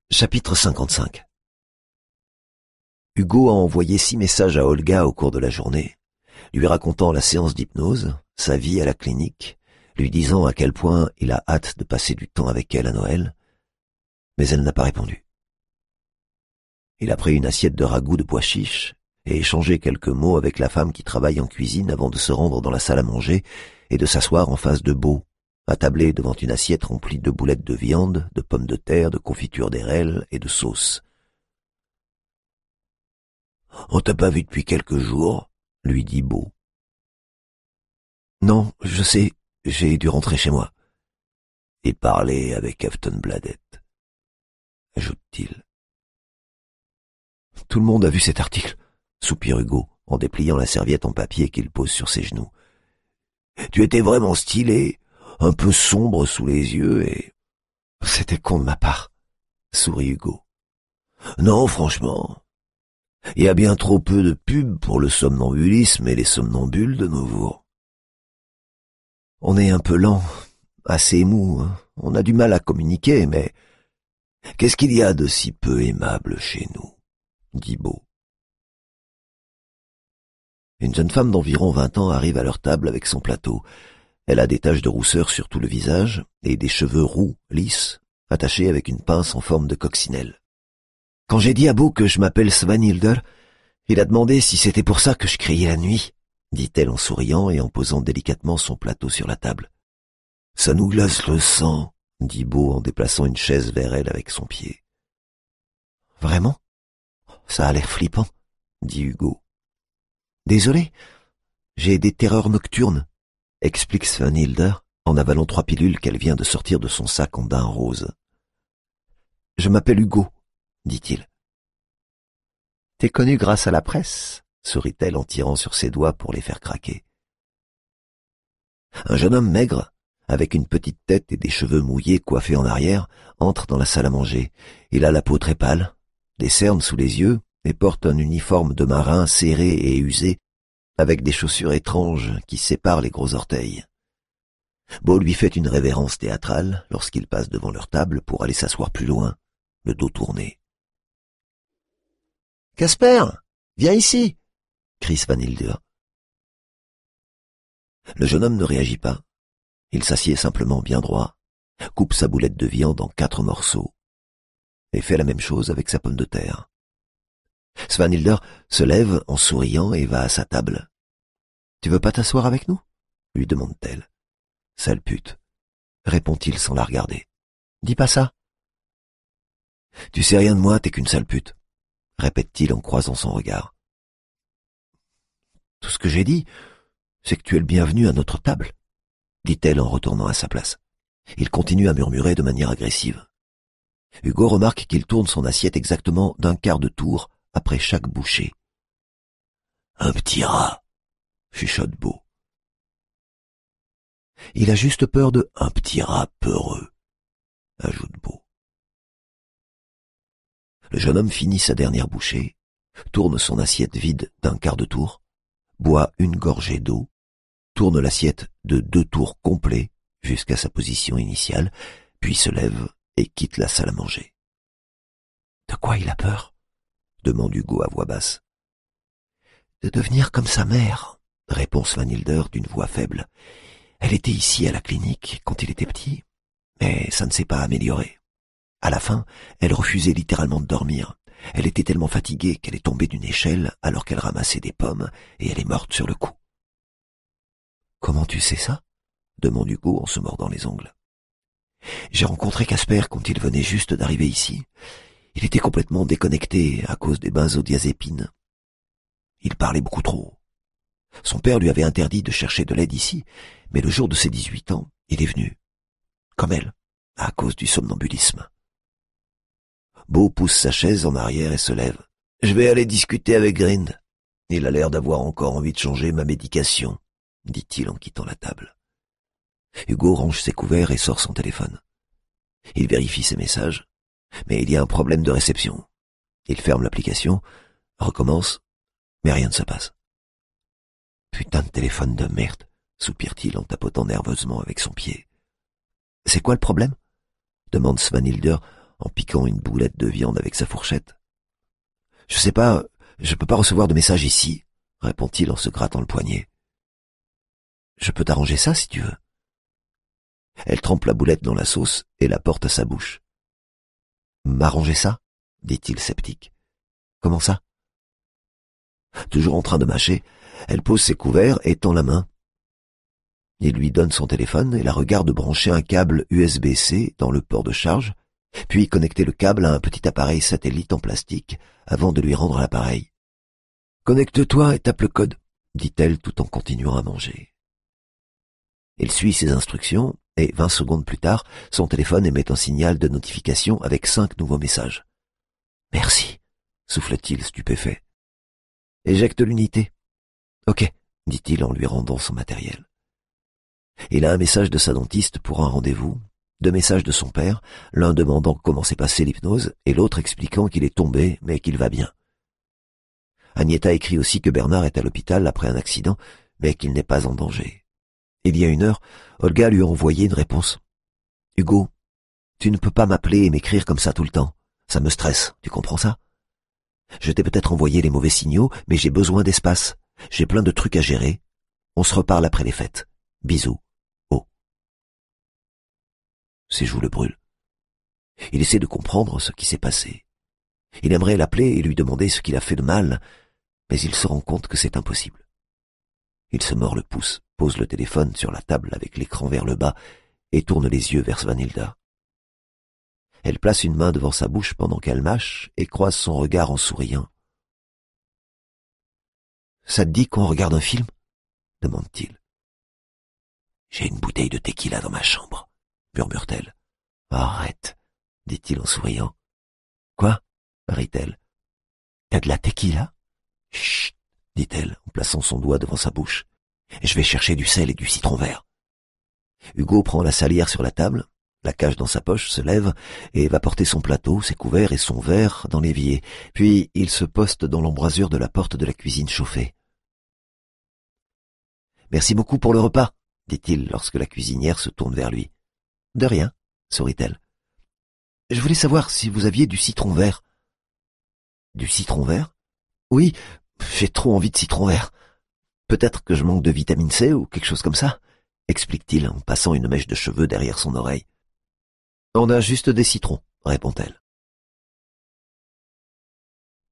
Chapitre 55. Hugo a envoyé 6 messages à Olga au cours de la journée, lui racontant la séance d'hypnose, sa vie à la clinique, lui disant à quel point il a hâte de passer du temps avec elle à Noël, mais elle n'a pas répondu. Il a pris une assiette de ragoût de pois chiches et échangé quelques mots avec la femme qui travaille en cuisine avant de se rendre dans la salle à manger et de s'asseoir en face de Beau, attablé devant une assiette remplie de boulettes de viande, de pommes de terre, de confiture d'érelle et de sauce. « On t'a pas vu depuis quelques jours ?» lui dit Beau. « Non, je sais, j'ai dû rentrer chez moi. »« Et parler avec Afton Bladett » ajoute-t-il. « Tout le monde a vu cet article » soupire Hugo, en dépliant la serviette en papier qu'il pose sur ses genoux. « Tu étais vraiment stylé, un peu sombre sous les yeux et... » « C'était con de ma part, » sourit Hugo. « Non, franchement, il y a bien trop peu de pubs pour le somnambulisme et les somnambules de nos jours. On est un peu lent, assez mou, hein. On a du mal à communiquer, mais... Qu'est-ce qu'il y a de si peu aimable chez nous ?» dit Beau. Une jeune femme d'environ 20 ans arrive à leur table avec son plateau. Elle a des taches de rousseur sur tout le visage et des cheveux roux, lisses, attachés avec une pince en forme de coccinelle. « Quand j'ai dit à Beau que je m'appelle Svanhilder, il a demandé si c'était pour ça que je criais la nuit, » dit-elle en souriant et en posant délicatement son plateau sur la table. « Ça nous glace le sang, » dit Beau en déplaçant une chaise vers elle avec son pied. « Vraiment ? Ça a l'air flippant, » dit Hugo. « Désolé, j'ai des terreurs nocturnes, » explique Svanhilder en avalant 3 pilules qu'elle vient de sortir de son sac en daim rose. « Je m'appelle Hugo, » dit-il. « T'es connu grâce à la presse, » sourit-elle en tirant sur ses doigts pour les faire craquer. Un jeune homme maigre, avec une petite tête et des cheveux mouillés coiffés en arrière, entre dans la salle à manger. Il a la peau très pâle, des cernes sous les yeux et porte un uniforme de marin serré et usé, avec des chaussures étranges qui séparent les gros orteils. Beau lui fait une révérence théâtrale lorsqu'il passe devant leur table pour aller s'asseoir plus loin, le dos tourné. « Casper, viens ici !» crie Svanhilder. Le jeune homme ne réagit pas. Il s'assied simplement bien droit, coupe sa boulette de viande en 4 morceaux et fait la même chose avec sa pomme de terre. Svanhilder se lève en souriant et va à sa table. « Tu veux pas t'asseoir avec nous ?» lui demande-t-elle. « Sale pute, » répond-il sans la regarder. « Dis pas ça. »« Tu sais rien de moi, t'es qu'une sale pute, » répète-t-il en croisant son regard. « Tout ce que j'ai dit, c'est que tu es le bienvenu à notre table, » dit-elle en retournant à sa place. Il continue à murmurer de manière agressive. Hugo remarque qu'il tourne son assiette exactement d'1/4 de tour après chaque bouchée. « Un petit rat !» chuchote Beau. « Il a juste peur de un petit rat peureux !» ajoute Beau. Le jeune homme finit sa dernière bouchée, tourne son assiette vide d'1/4 de tour, boit une gorgée d'eau, tourne l'assiette de 2 tours complets jusqu'à sa position initiale, puis se lève et quitte la salle à manger. « De quoi il a peur ?» demande Hugo à voix basse. « De devenir comme sa mère, » répond Svanhilder d'une voix faible. « Elle était ici à la clinique quand il était petit, mais ça ne s'est pas amélioré. À la fin, elle refusait littéralement de dormir. Elle était tellement fatiguée qu'elle est tombée d'une échelle alors qu'elle ramassait des pommes et elle est morte sur le coup. »« Comment tu sais ça ?» demande Hugo en se mordant les ongles. « J'ai rencontré Casper quand il venait juste d'arriver ici. Il était complètement déconnecté à cause des benzodiazépines. Il parlait beaucoup trop. Son père lui avait interdit de chercher de l'aide ici, mais le jour de ses 18 ans, il est venu. Comme elle, à cause du somnambulisme. » Beau pousse sa chaise en arrière et se lève. « Je vais aller discuter avec Grind. Il a l'air d'avoir encore envie de changer ma médication, » dit-il en quittant la table. Hugo range ses couverts et sort son téléphone. Il vérifie ses messages, mais il y a un problème de réception. Il ferme l'application, recommence, mais rien ne se passe. « Putain de téléphone de merde !» soupire-t-il en tapotant nerveusement avec son pied. « C'est quoi le problème ?» demande Svanhilder en piquant une boulette de viande avec sa fourchette. « Je sais pas, je peux pas recevoir de message ici, répond-il en se grattant le poignet. « Je peux t'arranger ça si tu veux. » Elle trempe la boulette dans la sauce et la porte à sa bouche. « M'arranger ça ?» dit-il sceptique. « Comment ça ?» Toujours en train de mâcher, elle pose ses couverts et tend la main. Il lui donne son téléphone et la regarde brancher un câble USB-C dans le port de charge, puis connecter le câble à un petit appareil satellite en plastique avant de lui rendre l'appareil. « Connecte-toi et tape le code, » dit-elle tout en continuant à manger. Il suit ses instructions et 20 secondes plus tard, son téléphone émet un signal de notification avec 5 nouveaux messages. « Merci, » souffle-t-il stupéfait. « Éjecte l'unité. »« Ok, » dit-il en lui rendant son matériel. Il a un message de sa dentiste pour un rendez-vous, 2 messages de son père, l'un demandant comment s'est passée l'hypnose et l'autre expliquant qu'il est tombé mais qu'il va bien. Agneta écrit aussi que Bernard est à l'hôpital après un accident, mais qu'il n'est pas en danger. Il y a 1 heure, Olga lui a envoyé une réponse. « Hugo, tu ne peux pas m'appeler et m'écrire comme ça tout le temps. Ça me stresse, tu comprends ça? Je t'ai peut-être envoyé les mauvais signaux, mais j'ai besoin d'espace. J'ai plein de trucs à gérer. On se reparle après les fêtes. Bisous. Oh. » Ses joues le brûlent. Il essaie de comprendre ce qui s'est passé. Il aimerait l'appeler et lui demander ce qu'il a fait de mal, mais il se rend compte que c'est impossible. Il se mord le pouce, pose le téléphone sur la table avec l'écran vers le bas et tourne les yeux vers Svanhilda. Elle place une main devant sa bouche pendant qu'elle mâche et croise son regard en souriant. « Ça te dit qu'on regarde un film ?» demande-t-il. « J'ai une bouteille de tequila dans ma chambre, » murmure-t-elle. « Arrête, » dit-il en souriant. « Quoi ?» rit-elle. « T'as de la tequila ?»« Chut !» dit-elle en plaçant son doigt devant sa bouche. « Je vais chercher du sel et du citron vert. » Hugo prend la salière sur la table, la cache dans sa poche, se lève et va porter son plateau, ses couverts et son verre dans l'évier. Puis il se poste dans l'embrasure de la porte de la cuisine chauffée. « Merci beaucoup pour le repas, » dit-il lorsque la cuisinière se tourne vers lui. « De rien, » sourit-elle. « Je voulais savoir si vous aviez du citron vert. »« Du citron vert ? Oui, j'ai trop envie de citron vert. Peut-être que je manque de vitamine C ou quelque chose comme ça, » explique-t-il en passant une mèche de cheveux derrière son oreille. « On a juste des citrons, » répond-elle.